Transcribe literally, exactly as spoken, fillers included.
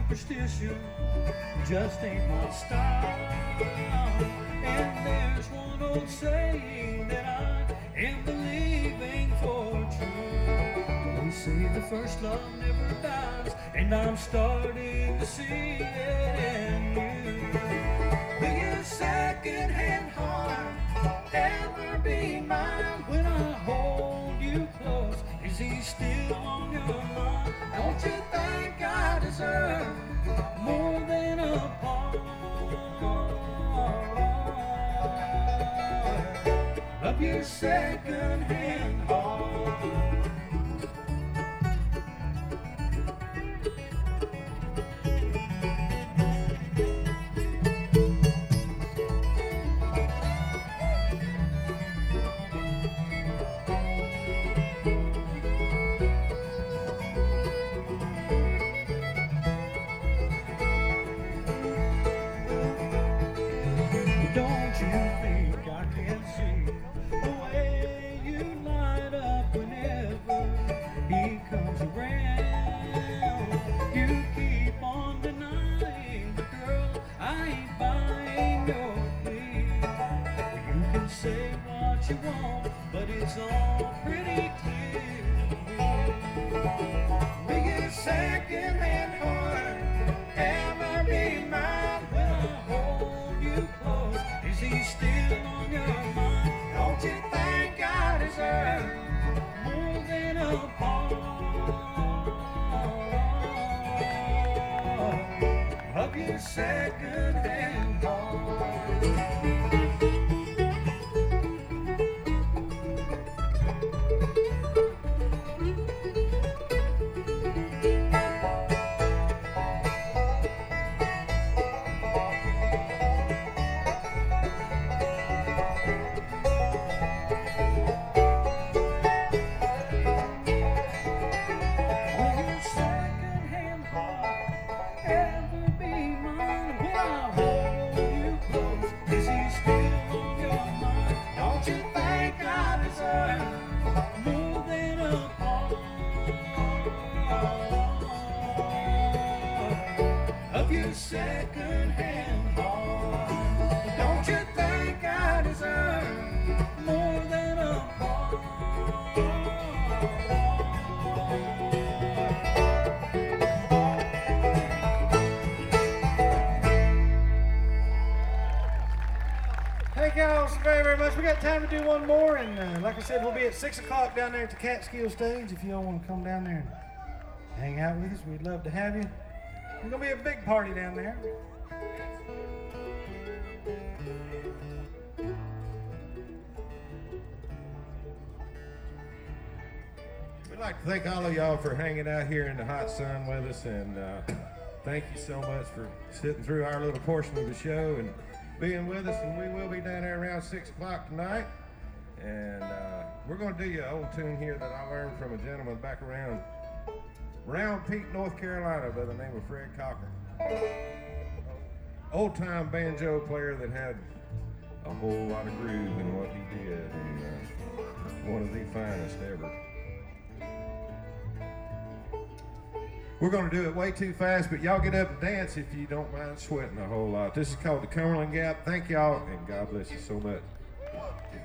superstition just ain't my style. And there's one old saying that I am believing for true. They say the first love never dies, and I'm starting to see it in you. Will your second-hand heart ever be mine when I hold you close? Is he still on your mind? Don't you think I deserve more than a part of your second-hand heart? Don't you think I can see the way you light up whenever he comes around? You keep on denying, but girl, I ain't buying your plea. You can say what you want, but it's all pretty clear to me. Will your second-hand heart ever be mine when I hold you close? Is he still on your mind? Don't you think I deserve more than a part of your second-hand heart? Second-hand heart. Don't you think I deserve more than a part? Thank y'all so very, very much. We got time to do one more, and uh, like I said, we'll be at six o'clock down there at the Catskill stage. If y'all want to come down there and hang out with us, we'd love to have you. It's gonna be a big party down there. We'd like to thank all of y'all for hanging out here in the hot sun with us, and uh, thank you so much for sitting through our little portion of the show and being with us. And we will be down there around six o'clock tonight, and uh, we're going to do you an old tune here that I learned from a gentleman back around Round Peak, North Carolina, by the name of Fred Cocker. Old-time banjo player that had a whole lot of groove in what he did, and uh, one of the finest ever. We're going to do it way too fast, but y'all get up and dance if you don't mind sweating a whole lot. This is called the Cumberland Gap. Thank y'all, and God bless you so much.